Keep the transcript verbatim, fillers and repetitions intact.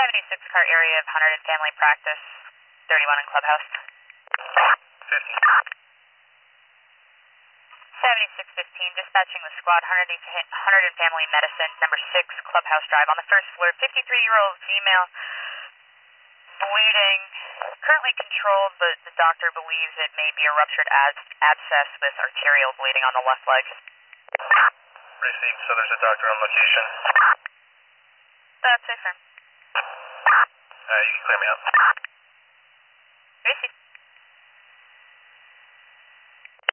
seventy-six car area of one hundred in family practice, thirty-one in clubhouse. fifty. seventy-six fifteen, dispatching the squad, one hundred in, one hundred in family medicine, number six, clubhouse drive on the first floor, fifty-three-year-old female, bleeding, currently controlled, but the doctor believes it may be a ruptured ab- abscess with arterial bleeding on the left leg. Received, so there's a doctor on location. That's it, sir. Uh, you can clear me out.